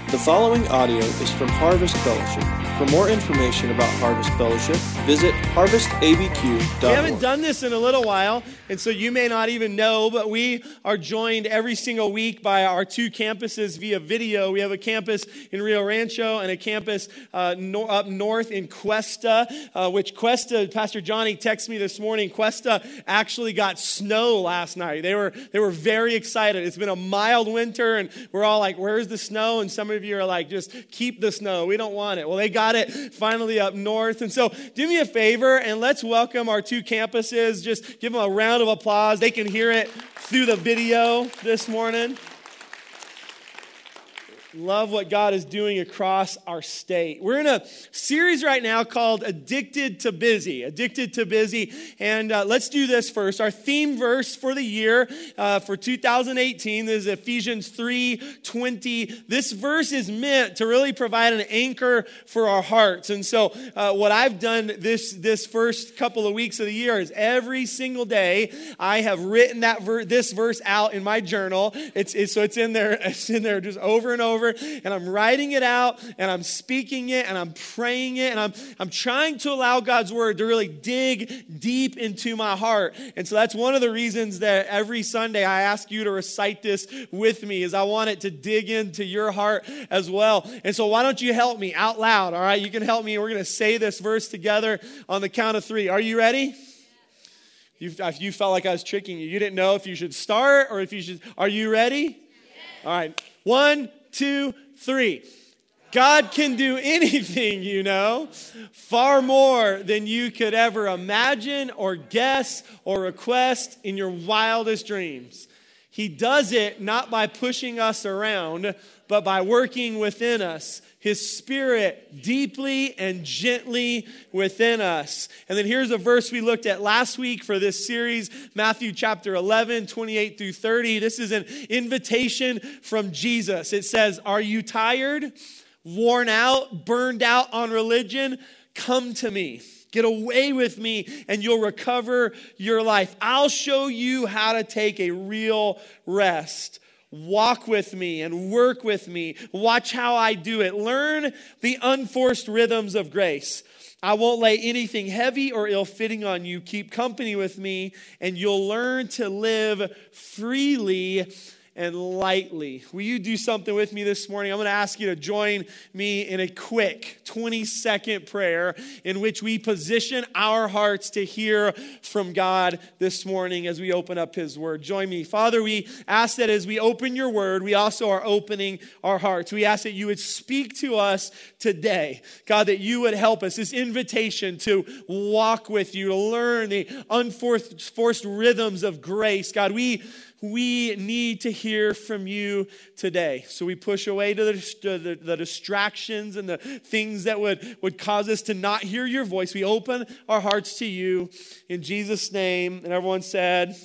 The following audio is from Harvest Fellowship. For more information about Harvest Fellowship, visit harvestabq.org. We haven't done this in a little while, and so you may not even know, but we are joined every single week by our two campuses via video. We have a campus in Rio Rancho and a campus up north in Cuesta, which Cuesta, Pastor Johnny texted me this morning, Cuesta actually got snow last night. They were very excited. It's been a mild winter, and we're all like, where's the snow? And some of you are like, just keep the snow. We don't want it. Well, they got it finally up north. And so do me a favor and let's welcome our two campuses. Just give them a round of applause. They can hear it through the video this morning. Love what God is doing across our state. We're in a series right now called Addicted to Busy. Addicted to Busy. And let's do this first. Our theme verse for the year for 2018 is Ephesians 3:20. This verse is meant to really provide an anchor for our hearts. And so what I've done this first couple of weeks of the year is every single day I have written this verse out in my journal. It's in there. It's in there just over and over. And I'm writing it out, and I'm speaking it, and I'm praying it, and I'm trying to allow God's word to really dig deep into my heart. And so that's one of the reasons that every Sunday I ask you to recite this with me, is I want it to dig into your heart as well. And so why don't you help me out loud, all right? You can help me. We're going to say this verse together on the count of 3. Are you ready? If you felt like I was tricking you. You didn't know if you should start or if you should. Are you ready? Yes. All right. 1, 2, 3. God can do anything, far more than you could ever imagine or guess or request in your wildest dreams. He does it not by pushing us around, but by working within us, His Spirit deeply and gently within us. And then here's a verse we looked at last week for this series, Matthew chapter 11, 28 through 30. This is an invitation from Jesus. It says, "Are you tired, worn out, burned out on religion? Come to me. Get away with me and you'll recover your life. I'll show you how to take a real rest. Walk with me and work with me. Watch how I do it. Learn the unforced rhythms of grace. I won't lay anything heavy or ill-fitting on you. Keep company with me and you'll learn to live freely and lightly." Will you do something with me this morning? I'm going to ask you to join me in a quick 20-second prayer in which we position our hearts to hear from God this morning as we open up His Word. Join me. Father, we ask that as we open your Word, we also are opening our hearts. We ask that you would speak to us today. God, that you would help us. This invitation to walk with you, to learn the unforced rhythms of grace. God, we need to hear from you today. So we push away to the distractions and the things that would cause us to not hear your voice. We open our hearts to you in Jesus' name. And everyone said,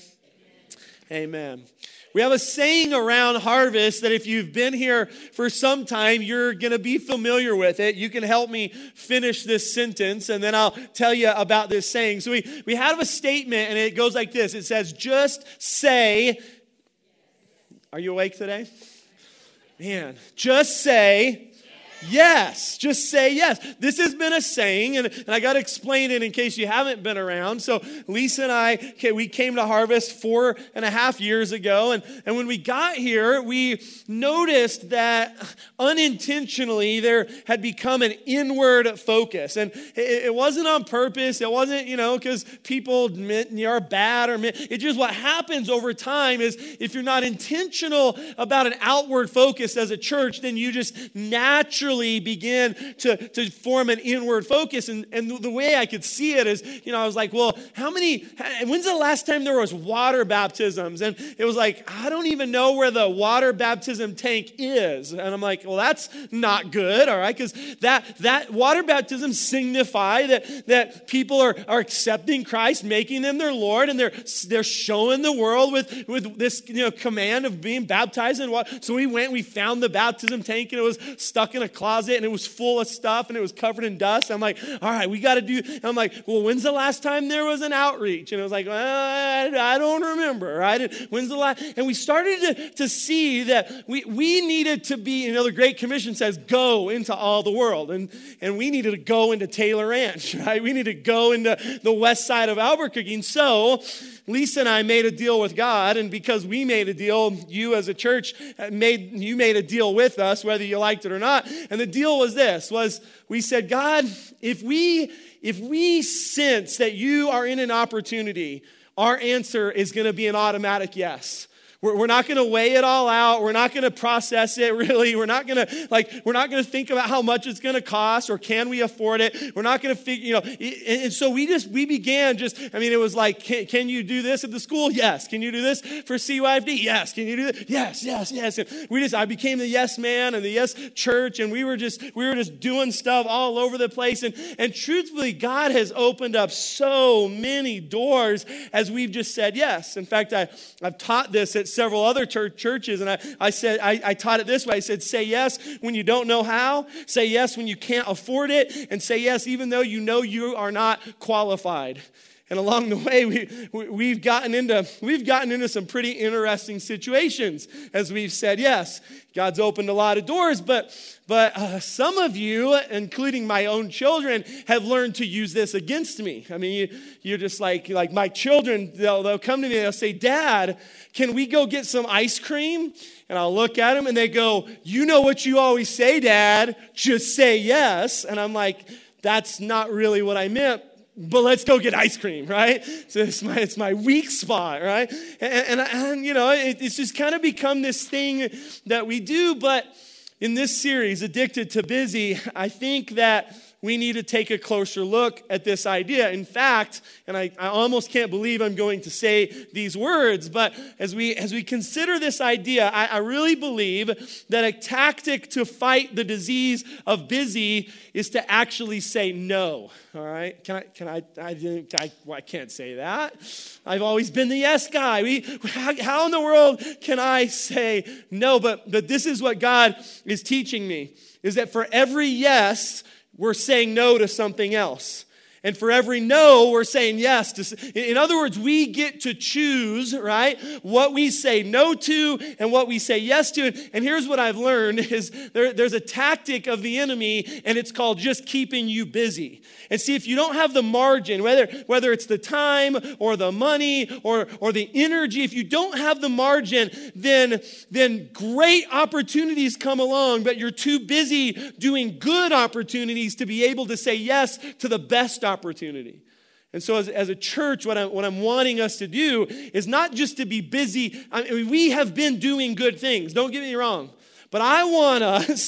Amen. We have a saying around Harvest that if you've been here for some time, you're going to be familiar with it. You can help me finish this sentence, and then I'll tell you about this saying. So we have a statement, and it goes like this. It says, just say, are you awake today? Man, just say yes. Just say yes. This has been a saying, and I got to explain it in case you haven't been around. So Lisa and I, we came to Harvest 4.5 years ago, and when we got here, we noticed that unintentionally there had become an inward focus. And it wasn't on purpose. It wasn't, because people are bad or it's just what happens over time is if you're not intentional about an outward focus as a church, then you just naturally begin to form an inward focus. And the way I could see it is, I was like, well, when's the last time there was water baptisms? And it was like, I don't even know where the water baptism tank is. And I'm like, well, that's not good, all right? Because that water baptism signify that people are accepting Christ, making them their Lord, and they're showing the world with this command of being baptized in water. So we found the baptism tank, and it was stuck in a closet and it was full of stuff and it was covered in dust. I'm like, all right, we got to do. I'm like, well, when's the last time there was an outreach? And it was like, I don't remember, right? When's the last? And we started to see that we needed to be, the Great Commission says, go into all the world. And we needed to go into Taylor Ranch, right? We needed to go into the west side of Albuquerque. And so Lisa and I made a deal with God, and because we made a deal, you as a church made a deal with us, whether you liked it or not. And the deal was this, we said, God, if we sense that you are in an opportunity, our answer is going to be an automatic yes. We're not going to weigh it all out. We're not going to process it really. We're not going to think about how much it's going to cost or can we afford it. We're not going to figure, and so we began it was like, can you do this at the school? Yes. Can you do this for CYFD? Yes. Can you do this? Yes. And I became the yes man and the yes church, and we were just doing stuff all over the place. And truthfully, God has opened up so many doors as we've just said yes. In fact, I've taught this at several other churches, and I taught it this way. I said, say yes when you don't know how, say yes when you can't afford it, and say yes even though you know you are not qualified. And along the way, we've gotten into some pretty interesting situations as we've said yes. God's opened a lot of doors, but some of you, including my own children, have learned to use this against me. I mean, you're just like my children, they'll come to me and they'll say, Dad, can we go get some ice cream? And I'll look at them and they go, you know what you always say, Dad, just say yes. And I'm like, that's not really what I meant. But let's go get ice cream, right? So it's my weak spot, right? And it's just kind of become this thing that we do. But in this series, Addicted to Busy, I think that we need to take a closer look at this idea. In fact, and I almost can't believe I'm going to say these words, but as we consider this idea, I really believe that a tactic to fight the disease of busy is to actually say no. All right? I can't say that. I've always been the yes guy. How in the world can I say no? But this is what God is teaching me, is that for every yes, we're saying no to something else. And for every no, we're saying yes to. In other words, we get to choose, right, what we say no to and what we say yes to. And here's what I've learned is there's a tactic of the enemy, and it's called just keeping you busy. And see, if you don't have the margin, whether it's the time or the money or the energy, if you don't have the margin, then great opportunities come along, but you're too busy doing good opportunities to be able to say yes to the best opportunity. And so as a church, what I'm wanting us to do is not just to be busy. I mean, we have been doing good things. Don't get me wrong. But I want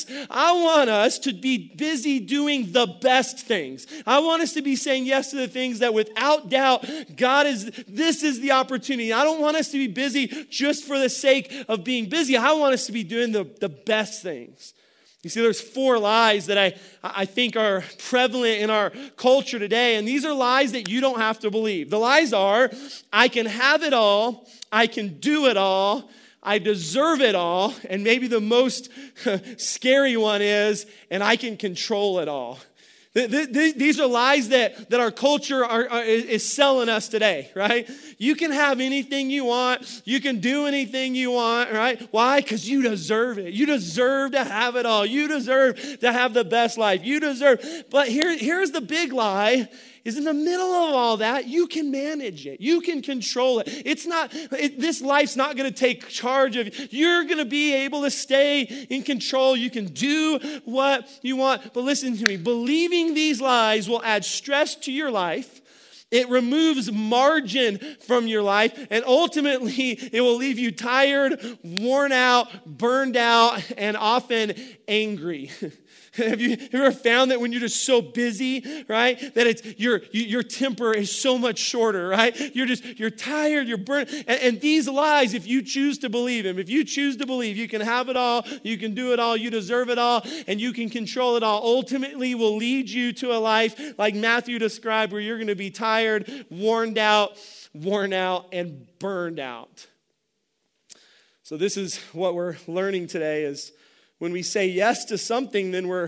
us to be busy doing the best things. I want us to be saying yes to the things that without doubt, this is the opportunity. I don't want us to be busy just for the sake of being busy. I want us to be doing the best things. You see, there's 4 lies that I think are prevalent in our culture today, and these are lies that you don't have to believe. The lies are, I can have it all, I can do it all, I deserve it all, and maybe the most scary one is, and I can control it all. These are lies that our culture is selling us today, right? You can have anything you want. You can do anything you want, right? Why? Because you deserve it. You deserve to have it all. You deserve to have the best life. You deserve. But here's the big lie. Is in the middle of all that, you can manage it. You can control it. This life's not going to take charge of you. You're going to be able to stay in control. You can do what you want. But listen to me. Believing these lies will add stress to your life. It removes margin from your life. And ultimately, it will leave you tired, worn out, burned out, and often angry. Have you ever found that when you're just so busy, right, that it's your temper is so much shorter, right? You're tired, you're burnt. And these lies, if you choose to believe them, if you choose to believe you can have it all, you can do it all, you deserve it all, and you can control it all, ultimately will lead you to a life like Matthew described, where you're going to be tired, worn out, and burned out. So this is what we're learning today is When we say yes to something, then we're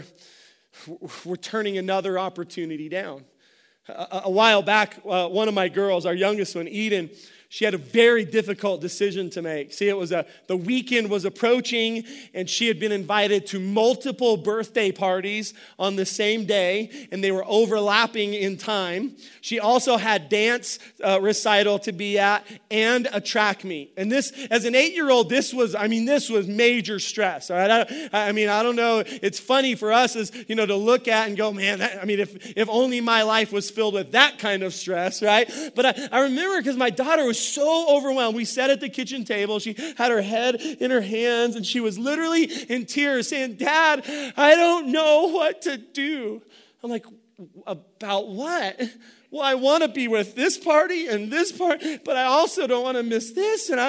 turning another opportunity down. A while back, one of my girls, our youngest one, Eden, she had a very difficult decision to make. See, the weekend was approaching, and she had been invited to multiple birthday parties on the same day, and they were overlapping in time. She also had dance recital to be at and a track meet. And this, as an 8-year-old, this was major stress. All right, I don't know. It's funny for us as to look at and go, man. If only my life was filled with that kind of stress, right? But I remember because my daughter was so overwhelmed. We sat at the kitchen table. She had her head in her hands, and she was literally in tears saying, "Dad, I don't know what to do." I'm like, "About what?" "Well, I want to be with this party and this party, but I also don't want to miss this." And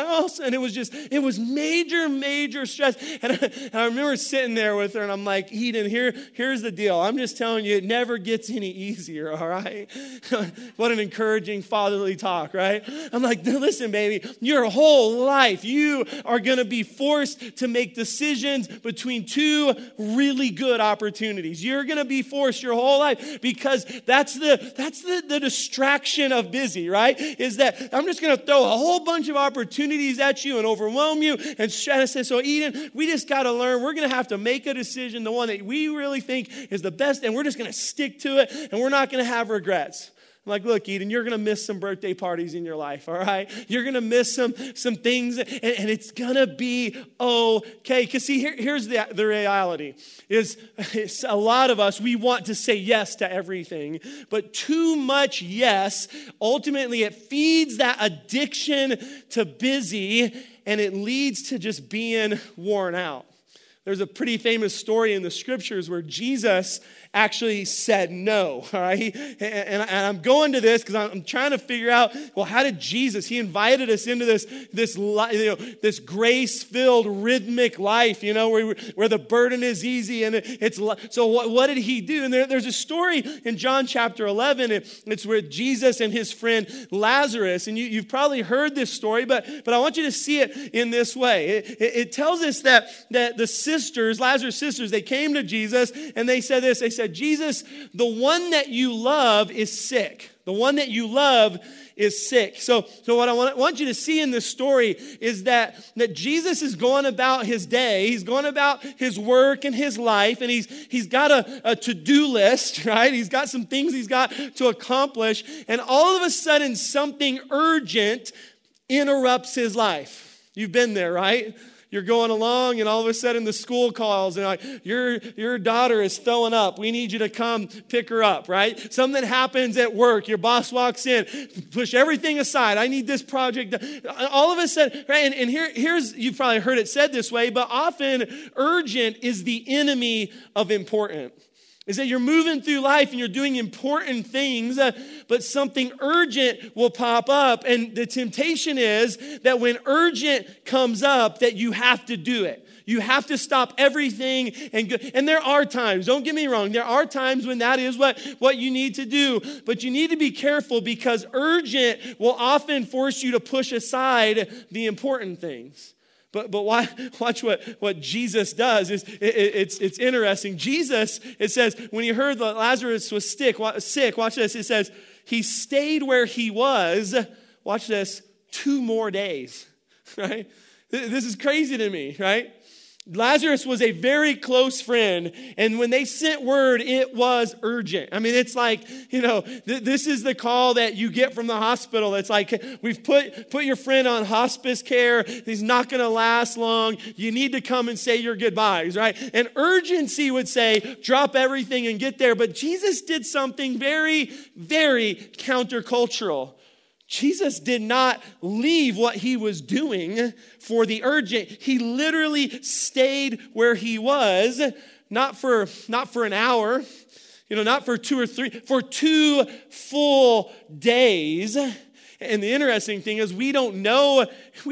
it was major stress. And I remember sitting there with her, and I'm like, "Eden, here's the deal. I'm just telling you, it never gets any easier, all right?" What an encouraging fatherly talk, right? I'm like, "Listen, baby, your whole life, you are going to be forced to make decisions between two really good opportunities. You're going to be forced your whole life because that's the distraction of busy, right? Is that I'm just going to throw a whole bunch of opportunities at you and overwhelm you and try to say, so Eden, we just got to learn. We're going to have to make a decision, the one that we really think is the best, and we're just going to stick to it, and we're not going to have regrets." I'm like, "Look, Eden, you're going to miss some birthday parties in your life, all right? You're going to miss some things, and it's going to be okay." Because see, here's the reality. Is a lot of us, we want to say yes to everything, but too much yes, ultimately it feeds that addiction to busy, and it leads to just being worn out. There's a pretty famous story in the scriptures where Jesus actually said no, all right? And I'm going to this because I'm trying to figure out, well, how did Jesus, he invited us into this grace-filled rhythmic life, where the burden is easy, and so what did he do? And there's a story in John chapter 11. It's where Jesus and his friend Lazarus, and you've probably heard this story, but I want you to see it in this way. It tells us that the sisters, Lazarus' sisters, they came to Jesus and they said this. They said, "Jesus, the one that you love is sick. The one that you love is sick." So what I want you to see in this story is that Jesus is going about his day. He's going about his work and his life, and he's got a to-do list, right? He's got some things he's got to accomplish, and all of a sudden something urgent interrupts his life. You've been there, right? You're going along, and all of a sudden the school calls, and like, your daughter is throwing up. We need you to come pick her up, right? Something happens at work. Your boss walks in. Push everything aside. I need this project done. All of a sudden, right? And here's, you've probably heard it said this way, but often urgent is the enemy of important. Is that you're moving through life and you're doing important things, but something urgent will pop up. And the temptation is that when urgent comes up, that you have to do it. You have to stop everything and go. And there are times, don't get me wrong, there are times when that is what you need to do. But you need to be careful because urgent will often force you to push aside the important things. But watch what Jesus does. It's interesting. Jesus, it says, when he heard that Lazarus was sick, watch this. It says, he stayed where he was, watch this, 2 more days, right? This is crazy to me, right? Lazarus was a very close friend, and when they sent word, it was urgent. I mean, it's like, this is the call that you get from the hospital. It's like, we've put your friend on hospice care. He's not going to last long. You need to come and say your goodbyes, right? And urgency would say, drop everything and get there. But Jesus did something very, very countercultural. Jesus did not leave what he was doing for the urgent. He literally stayed where he was, not for an hour, not for 2 or 3, for 2 full days. And the interesting thing is we don't know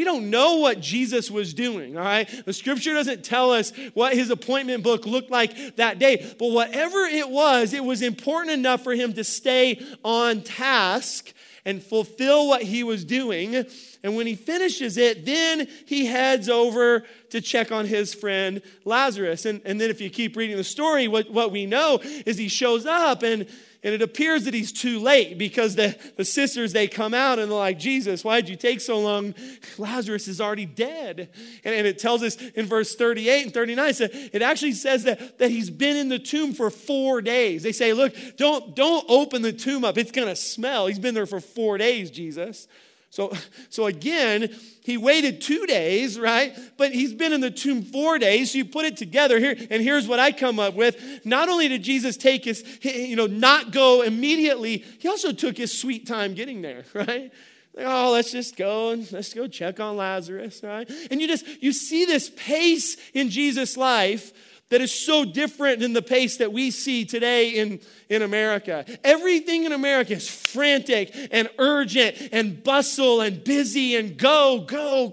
what Jesus was doing, all right? The scripture doesn't tell us what his appointment book looked like that day. But whatever it was important enough for him to stay on task and fulfill what he was doing. And when he finishes it, then he heads over to check on his friend Lazarus. And then if you keep reading the story, what we know is he shows up and it appears that he's too late because the sisters, they come out and they're like, Jesus, why'd you take so long? Lazarus is already dead. And it tells us in verse 38 and 39, it actually says that he's been in the tomb for 4 days. They say, look, don't open the tomb up. It's going to smell. He's been there for 4 days, Jesus. So again, he waited 2 days, right? But he's been in the tomb 4 days. So you put it together here, and here's what I come up with. Not only did Jesus take his, not go immediately, he also took his sweet time getting there, right? Like, oh, let's go check on Lazarus, right? And you see this pace in Jesus' life that is so different than the pace that we see today in America. Everything in America is frantic and urgent and bustle and busy and go.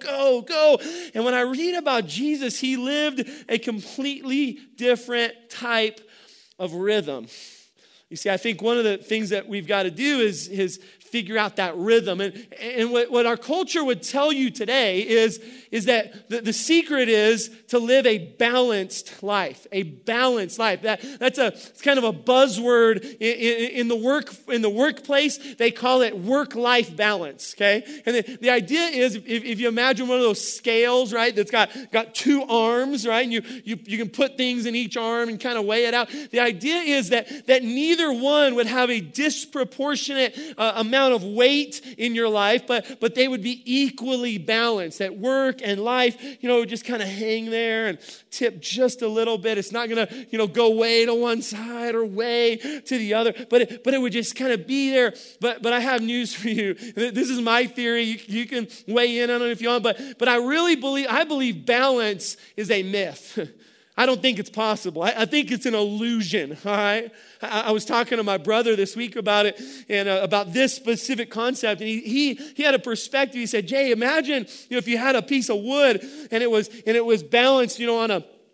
And when I read about Jesus, he lived a completely different type of rhythm. You see, I think one of the things that we've got to do is figure out that rhythm. And what our culture would tell you today is that the secret is to live a balanced life. A balanced life. It's kind of a buzzword in the workplace. They call it work-life balance. Okay, and the idea is if you imagine one of those scales, right, that's got two arms, right, and you can put things in each arm and kind of weigh it out. The idea is that neither one would have a disproportionate amount of weight in your life, but they would be equally balanced. That work and life, would just kind of hang there and tip just a little bit. It's not going to, go way to one side or way to the other, but it would just kind of be there. But I have news for you. This is my theory. You can weigh in on it if you want, but I really believe balance is a myth. I don't think it's possible. I think it's an illusion, all right? I was talking to my brother this week about it and about this specific concept. And he had a perspective. He said, Jay, imagine if you had a piece of wood and it was balanced, on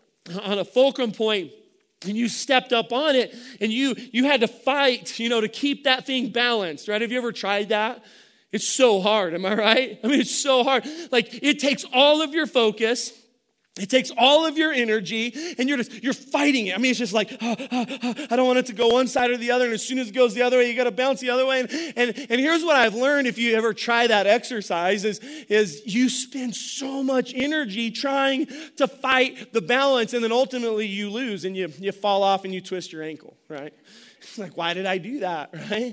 a fulcrum point. And you stepped up on it and you had to fight, to keep that thing balanced, right? Have you ever tried that? It's so hard, am I right? I mean, it's so hard. Like, it takes all of your focus. It takes all of your energy, and you're fighting it. I mean, it's just like, I don't want it to go one side or the other, and as soon as it goes the other way, you got to bounce the other way. And here's what I've learned if you ever try that exercise is you spend so much energy trying to fight the balance, and then ultimately you lose, and you fall off and you twist your ankle, right? It's like, why did I do that, right?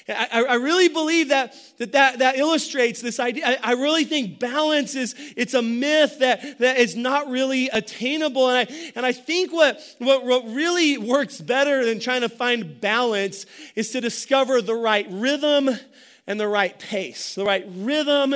I really believe that illustrates this idea. I really think balance it's a myth that is not really attainable. And I think what really works better than trying to find balance is to discover the right rhythm and the right pace. The right rhythm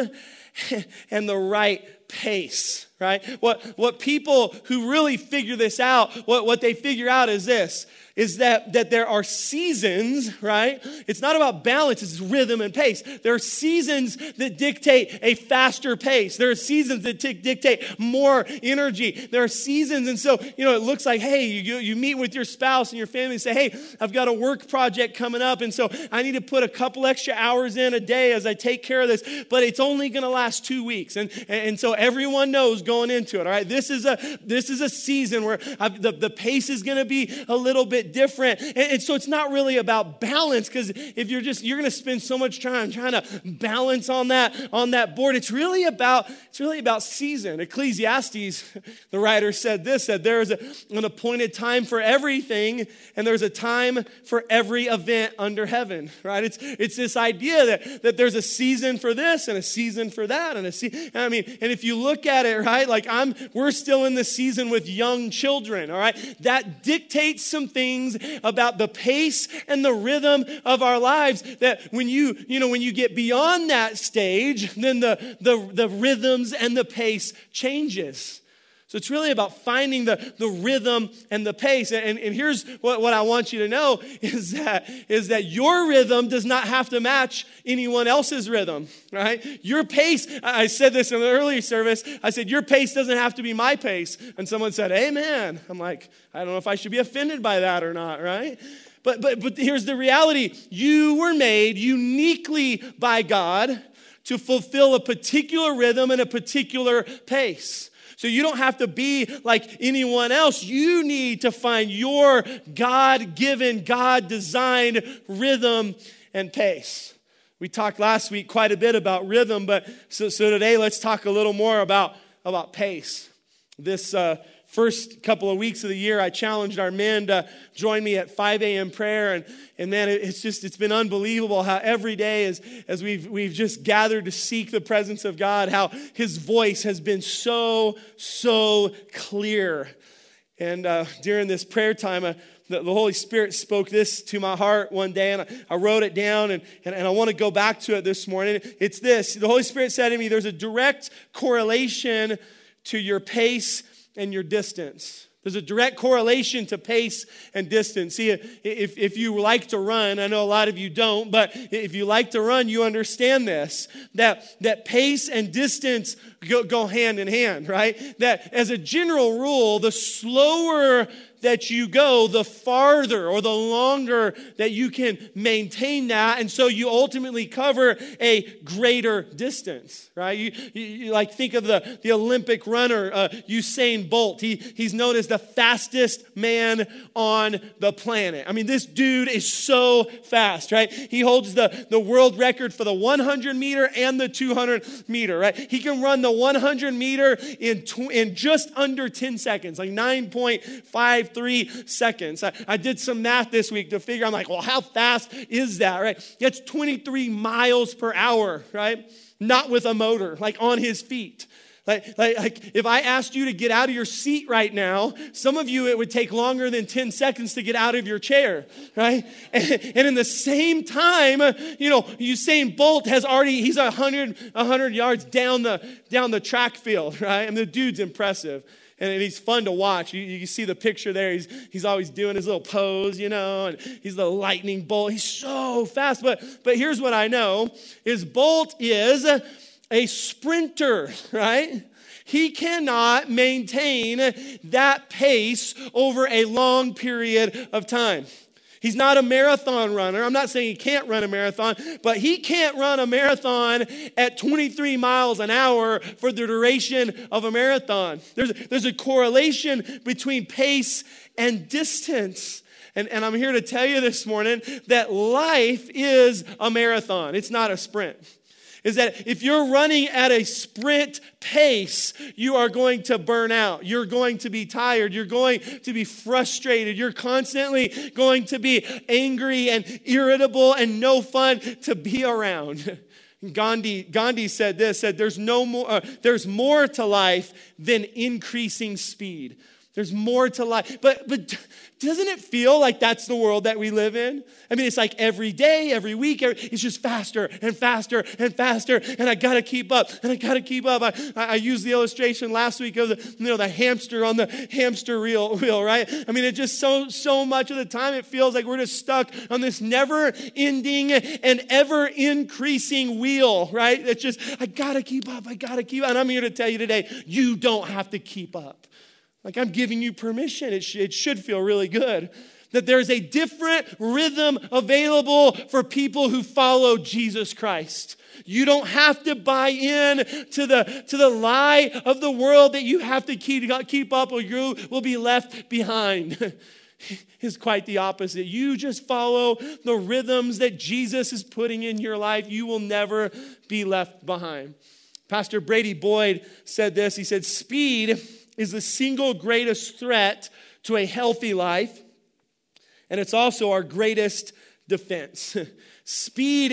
and the right pace, right? What people who really figure this out, what they figure out is this, is that there are seasons, right? It's not about balance, it's rhythm and pace. There are seasons that dictate a faster pace. There are seasons that dictate more energy. There are seasons, and so, it looks like, hey, you meet with your spouse and your family and say, hey, I've got a work project coming up, and so I need to put a couple extra hours in a day as I take care of this, but it's only going to last 2 weeks. And so everyone knows going into it, all right? This is a season where the pace is going to be a little bit different. And so it's not really about balance, because if you're going to spend so much time trying to balance on that board, it's really about season. Ecclesiastes, the writer said this, that there is an appointed time for everything, and there's a time for every event under heaven, right? It's this idea that there's a season for this and a season for that and and if you look at it, right, like we're still in the season with young children, all right? That dictates some things about the pace and the rhythm of our lives that when you get beyond that stage, then the rhythms and the pace changes. So it's really about finding the rhythm and the pace. And here's what I want you to know is that your rhythm does not have to match anyone else's rhythm, right? Your pace, I said this in the earlier service, I said, your pace doesn't have to be my pace. And someone said, amen. I'm like, I don't know if I should be offended by that or not, right? But here's the reality. You were made uniquely by God to fulfill a particular rhythm and a particular pace. So you don't have to be like anyone else. You need to find your God-given, God-designed rhythm and pace. We talked last week quite a bit about rhythm, but so today let's talk a little more about pace. This first couple of weeks of the year, I challenged our men to join me at 5 a.m. prayer, and man, it's been unbelievable how every day as we've just gathered to seek the presence of God, how His voice has been so clear. And during this prayer time, the Holy Spirit spoke this to my heart one day, and I wrote it down, and I want to go back to it this morning. It's this. The Holy Spirit said to me, there's a direct correlation to your pace and your distance. There's a direct correlation to pace and distance. See, if you like to run, I know a lot of you don't, but if you like to run, you understand this, that pace and distance go hand in hand, right? That as a general rule, the slower that you go, the farther or the longer that you can maintain that. And so you ultimately cover a greater distance, right? You like think of the Olympic runner, Usain Bolt. He's known as the fastest man on the planet. I mean, this dude is so fast, right? He holds the world record for the 100 meter and the 200 meter, right? He can run the 100 meter in just under 10 seconds, like 9.53 seconds. I did some math this week to figure, I'm like, well, how fast is that, right? That's 23 miles per hour, right? Not with a motor, like on his feet. Like if I asked you to get out of your seat right now, some of you, it would take longer than 10 seconds to get out of your chair, right? And in the same time, Usain Bolt he's 100 yards down the track field, right? And the dude's impressive. And he's fun to watch. You see the picture there. He's always doing his little pose, and he's the lightning bolt. He's so fast. But here's what I know, is Bolt is a sprinter, right? He cannot maintain that pace over a long period of time. He's not a marathon runner. I'm not saying he can't run a marathon, but he can't run a marathon at 23 miles an hour for the duration of a marathon. There's a correlation between pace and distance. And I'm here to tell you this morning that life is a marathon. It's not a sprint. Is that if you're running at a sprint pace, you are going to burn out. You're going to be tired. You're going to be frustrated. You're constantly going to be angry and irritable and no fun to be around. Gandhi said this, there's more to life than increasing speed. There's more to life. But doesn't it feel like that's the world that we live in? I mean, it's like every day, every week, it's just faster and faster and faster. And I got to keep up. And I got to keep up. I used the illustration last week of the hamster on the hamster wheel, right? I mean, it just so much of the time it feels like we're just stuck on this never-ending and ever-increasing wheel, right? It's just, I got to keep up. I got to keep up. And I'm here to tell you today, you don't have to keep up. Like, I'm giving you permission. It should feel really good. That there's a different rhythm available for people who follow Jesus Christ. You don't have to buy in to the lie of the world that you have to keep up or you will be left behind. It's quite the opposite. You just follow the rhythms that Jesus is putting in your life. You will never be left behind. Pastor Brady Boyd said this. He said, speed is the single greatest threat to a healthy life, and it's also our greatest defense. Speed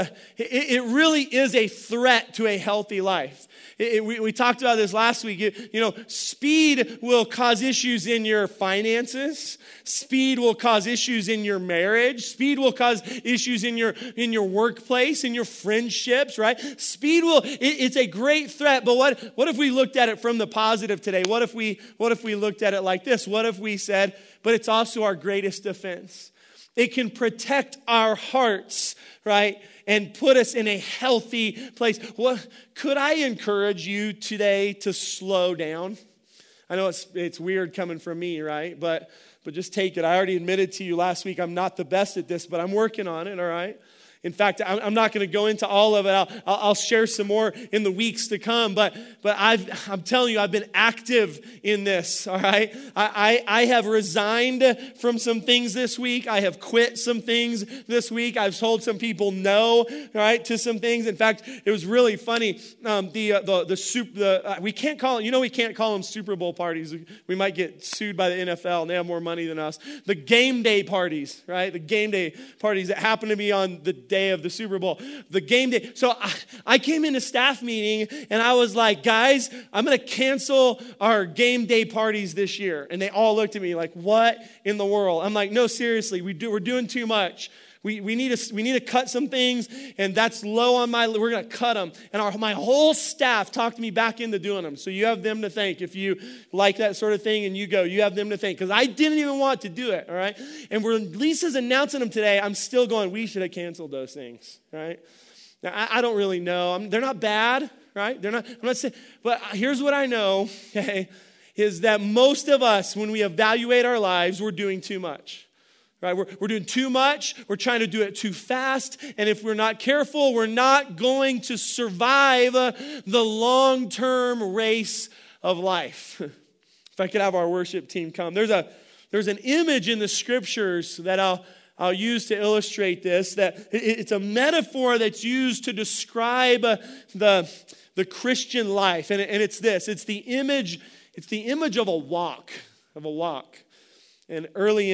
it really is a threat to a healthy life. We talked about this last week. Speed will cause issues in your finances. Speed will cause issues in your marriage. Speed will cause issues in your workplace, in your friendships, right? Speed it's a great threat, but what if we looked at it from the positive today? What if we looked at it like this? What if we said, but it's also our greatest defense. It can protect our hearts, right? And put us in a healthy place. Could I encourage you today to slow down? I know it's weird coming from me, right? But just take it. I already admitted to you last week I'm not the best at this, but I'm working on it, all right? In fact, I'm not going to go into all of it. I'll share some more in the weeks to come. But I'm telling you, I've been active in this, all right? I have resigned from some things this week. I have quit some things this week. I've told some people no, right, to some things. In fact, it was really funny. We can't call it, we can't call them Super Bowl parties. We might get sued by the NFL, and they have more money than us. The game day parties, right? The game day parties that happen to be on the day of the Super Bowl. The game day. So I came into staff meeting and I was like, guys, I'm going to cancel our game day parties this year. And they all looked at me like, what in the world? I'm like, no, seriously, we're doing too much. We need to cut some things, and that's low on we're going to cut them. And my whole staff talked me back into doing them. So you have them to thank. If you like that sort of thing and you go, you have them to thank. Because I didn't even want to do it, all right? And when Lisa's announcing them today, I'm still going, we should have canceled those things, right? Now, I don't really know. They're not bad, right? I'm not saying, but here's what I know, okay, is that most of us, when we evaluate our lives, we're doing too much. Right? We're doing too much. We're trying to do it too fast. And if we're not careful, we're not going to survive the long-term race of life. If I could have our worship team come. There's an image in the scriptures that I'll use to illustrate this. That it's a metaphor that's used to describe the Christian life. And it's this. It's the image of a walk. And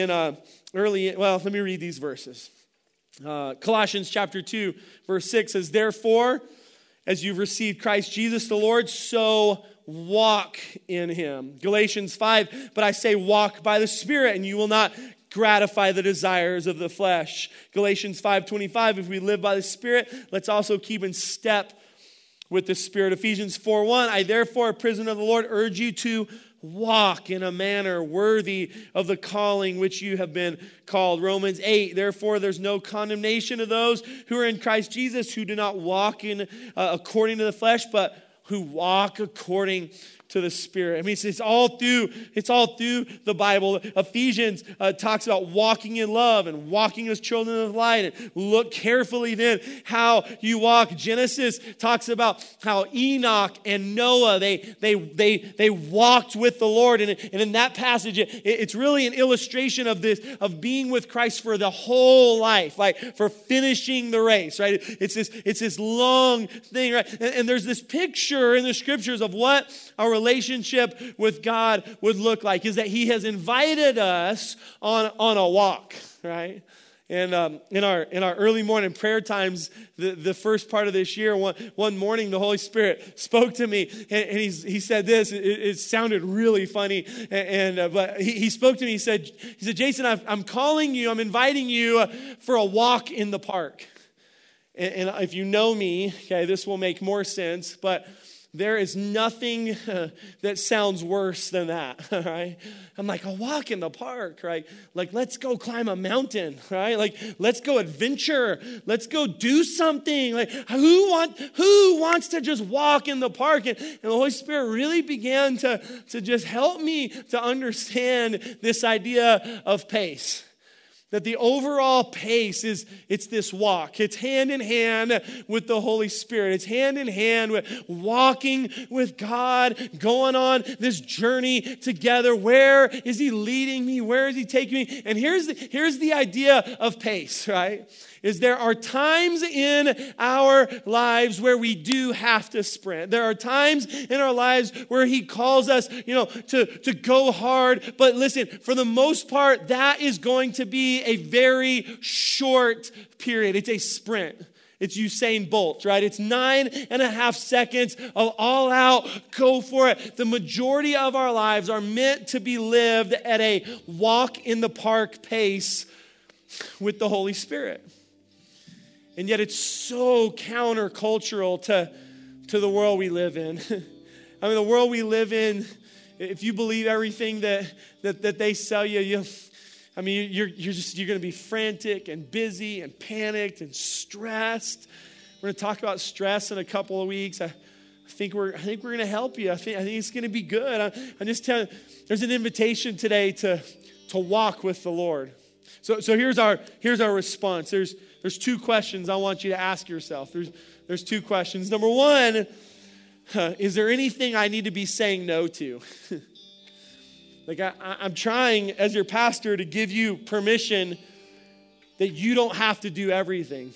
let me read these verses. Colossians chapter 2, verse 6 says, therefore, as you've received Christ Jesus the Lord, so walk in him. Galatians 5, but I say walk by the Spirit, and you will not gratify the desires of the flesh. Galatians 5:25, if we live by the Spirit, let's also keep in step with the Spirit. Ephesians 4:1, I therefore, a prisoner of the Lord, urge you to walk in a manner worthy of the calling which you have been called. Romans 8, therefore there's no condemnation of those who are in Christ Jesus, who do not walk in according to the flesh, but who walk according to the Spirit. I mean, it's all through the Bible. Ephesians talks about walking in love and walking as children of light. And look carefully then how you walk. Genesis talks about how Enoch and Noah, they walked with the Lord. And in that passage, it's really an illustration of this, of being with Christ for the whole life, like for finishing the race, right? It's this long thing, right? And there's this picture in the scriptures of what our relationship with God would look like, is that he has invited us on a walk, right? And in our early morning prayer times, the first part of this year, one morning the Holy Spirit spoke to me, and he said this. It sounded really funny, but he spoke to me. He said, Jason, I'm calling you. I'm inviting you for a walk in the park. And if you know me, okay, this will make more sense, but there is nothing that sounds worse than that, right? I'm like, a walk in the park, right? Like, let's go climb a mountain, right? Like, let's go adventure. Let's go do something. Like, who wants to just walk in the park? And the Holy Spirit really began to just help me to understand this idea of pace. That the overall pace it's this walk. It's hand in hand with the Holy Spirit. It's hand in hand with walking with God, going on this journey together. Where is he leading me? Where is he taking me? And here's the idea of pace, right? Is there are times in our lives where we do have to sprint. There are times in our lives where he calls us, to go hard. But listen, for the most part, that is going to be a very short period. It's a sprint. It's Usain Bolt, right? It's 9.5 seconds of all out, go for it. The majority of our lives are meant to be lived at a walk in the park pace with the Holy Spirit. And yet it's so countercultural to the world we live in. I mean, the world we live in, if you believe everything that they sell you, you're going to be frantic and busy and panicked and stressed. We're going to talk about stress in a couple of weeks. I think we're going to help you. I think it's going to be good. I'm just telling you, there's an invitation today to walk with the Lord. So here's our response. there's two questions I want you to ask yourself. There's two questions. Number one, is there anything I need to be saying no to? Like I'm trying as your pastor to give you permission that you don't have to do everything.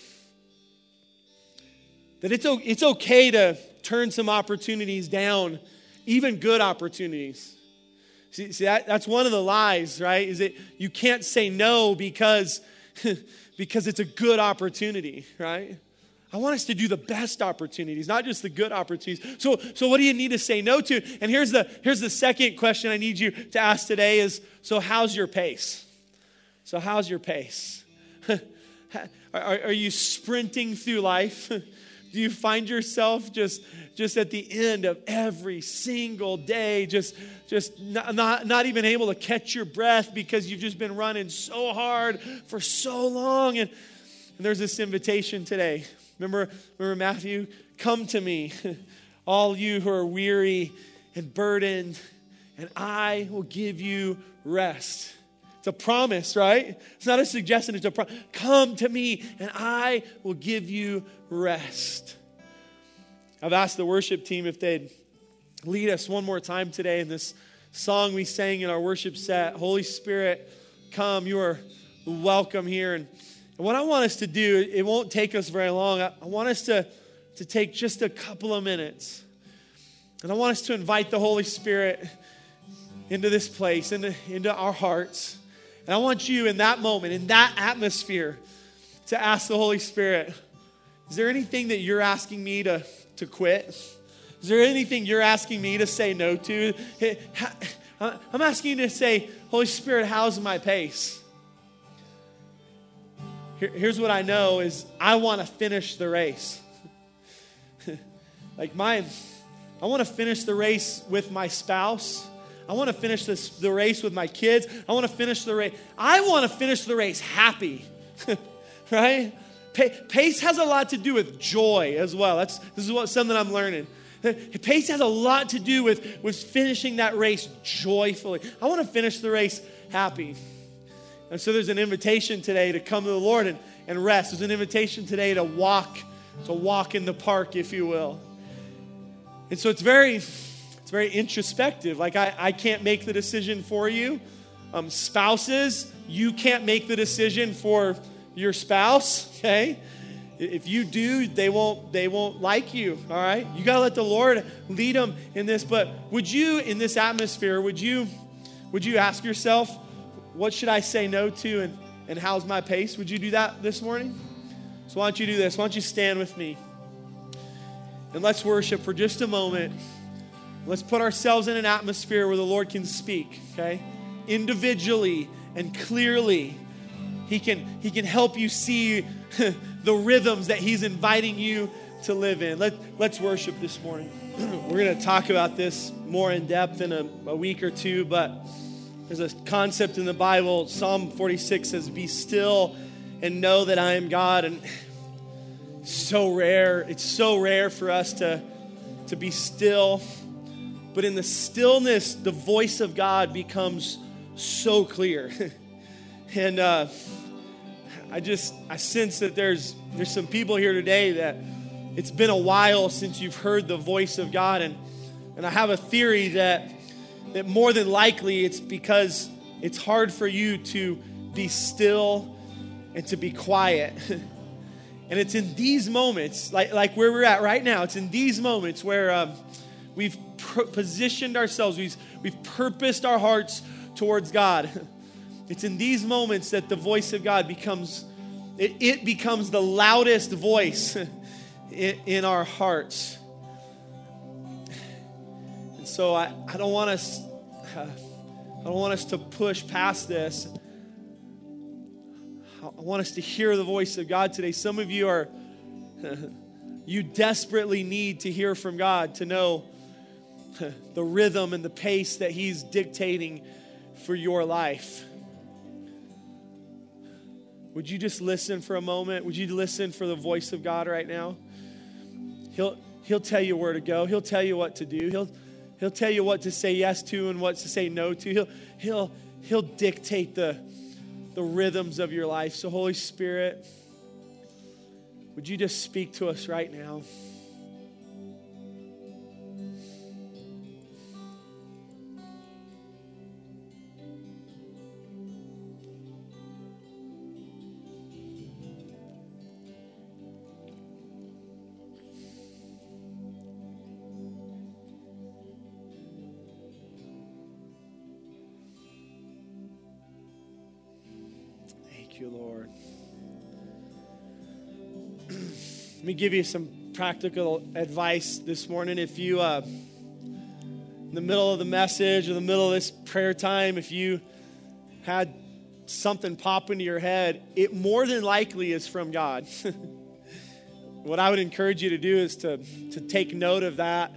That it's okay to turn some opportunities down, even good opportunities. See that's one of the lies, right? Is that you can't say no because it's a good opportunity, right? I want us to do the best opportunities, not just the good opportunities. So what do you need to say no to? And here's the second question I need you to ask today is, so how's your pace? So how's your pace? Are you sprinting through life? Do you find yourself just at the end of every single day, just not even able to catch your breath because you've just been running so hard for so long? And there's this invitation today. Remember Matthew? Come to me, all you who are weary and burdened, and I will give you rest. It's a promise, right? It's not a suggestion, it's a promise. Come to me, and I will give you rest. I've asked the worship team if they'd lead us one more time today in this song we sang in our worship set. Holy Spirit, come, you are welcome here. And what I want us to do, it won't take us very long. I want us to take just a couple of minutes. And I want us to invite the Holy Spirit into this place, into our hearts. And I want you in that moment, in that atmosphere, to ask the Holy Spirit, is there anything that you're asking me to quit? Is there anything you're asking me to say no to? I'm asking you to say, Holy Spirit, how's my pace? Here's what I know is I want to finish the race. I want to finish the race with my spouse. I want to finish the race with my kids. I want to finish the race. I want to finish the race happy, right? Pace has a lot to do with joy as well. This is something I'm learning. Pace has a lot to do with finishing that race joyfully. I want to finish the race happy. And so there's an invitation today to come to the Lord and rest. There's an invitation today to walk in the park, if you will. And so it's very introspective. Like I can't make the decision for you. Spouses, you can't make the decision for your spouse, okay? If you do, they won't like you, all right? You got to let the Lord lead them in this. But would you, in this atmosphere, would you ask yourself, what should I say no to and how's my pace? Would you do that this morning? So why don't you do this? Why don't you stand with me? And let's worship for just a moment. Let's put ourselves in an atmosphere where the Lord can speak, okay? Individually and clearly. He can help you see the rhythms that He's inviting you to live in. Let's worship this morning. We're going to talk about this more in depth in a week or two, but there's a concept in the Bible. Psalm 46 says, "Be still and know that I am God." And so rare. It's so rare for us to be still. But in the stillness, the voice of God becomes so clear. And I sense that there's some people here today that it's been a while since you've heard the voice of God. And I have a theory that more than likely it's because it's hard for you to be still and to be quiet. And it's in these moments, like where we're at right now, it's in these moments where we've positioned ourselves, we've purposed our hearts towards God. It's in these moments that the voice of God becomes the loudest voice in our hearts. And so I don't want us to push past this. I want us to hear the voice of God today. Some of you you desperately need to hear from God, to know the rhythm and the pace that He's dictating for your life. Would you just listen for a moment? Would you listen for the voice of God right now? He'll tell you where to go. He'll tell you what to do. He'll tell you what to say yes to and what to say no to. He'll dictate the rhythms of your life. So Holy Spirit, would you just speak to us right now? Thank you, Lord. Let me give you some practical advice this morning. If you, in the middle of the message or the middle of this prayer time, if you had something pop into your head, it more than likely is from God. What I would encourage you to do is to take note of that.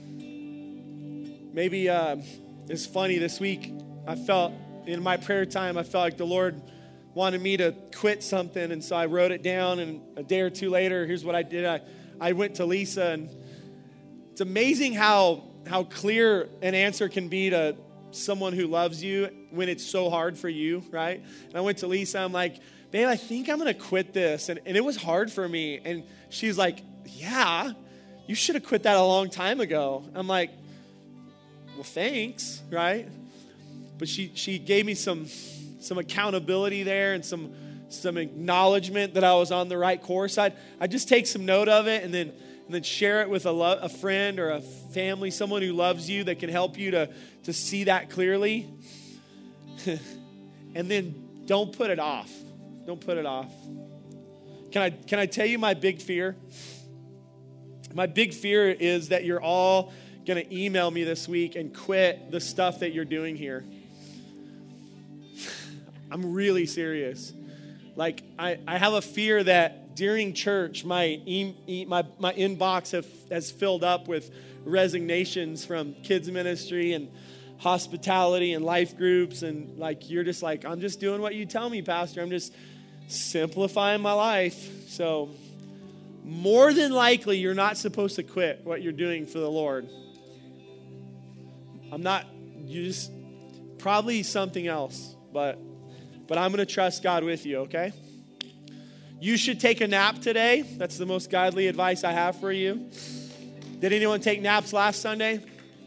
Maybe it's funny, this week I felt in my prayer time, I felt like the Lord wanted me to quit something, and so I wrote it down, and a day or two later, here's what I did. I went to Lisa, and it's amazing how clear an answer can be to someone who loves you when it's so hard for you, right? And I went to Lisa, I'm like, babe, I think I'm going to quit this, and it was hard for me, and she's like, yeah, you should have quit that a long time ago. I'm like, well, thanks, right? But she gave me some accountability there and some acknowledgement that I was on the right course. I just take some note of it and then share it with a friend or a family, someone who loves you that can help you to see that clearly. And then don't put it off. Don't put it off. Can I tell you my big fear? My big fear is that you're all going to email me this week and quit the stuff that you're doing here. I'm really serious. Like, I have a fear that during church, my inbox has filled up with resignations from kids ministry and hospitality and life groups. And like, you're just like, I'm just doing what you tell me, Pastor. I'm just simplifying my life. So more than likely, you're not supposed to quit what you're doing for the Lord. You just, probably something else, but I'm going to trust God with you, okay? You should take a nap today. That's the most godly advice I have for you. Did anyone take naps last Sunday?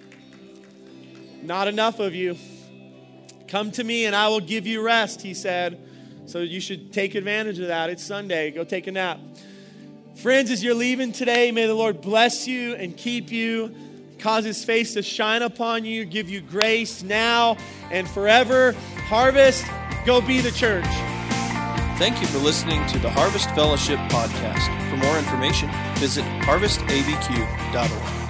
Not enough of you. Come to me and I will give you rest, he said. So you should take advantage of that. It's Sunday. Go take a nap. Friends, as you're leaving today, may the Lord bless you and keep you, cause his face to shine upon you, give you grace now and forever. Harvest, go be the church. Thank you for listening to the Harvest Fellowship podcast. For more information, visit harvestabq.org.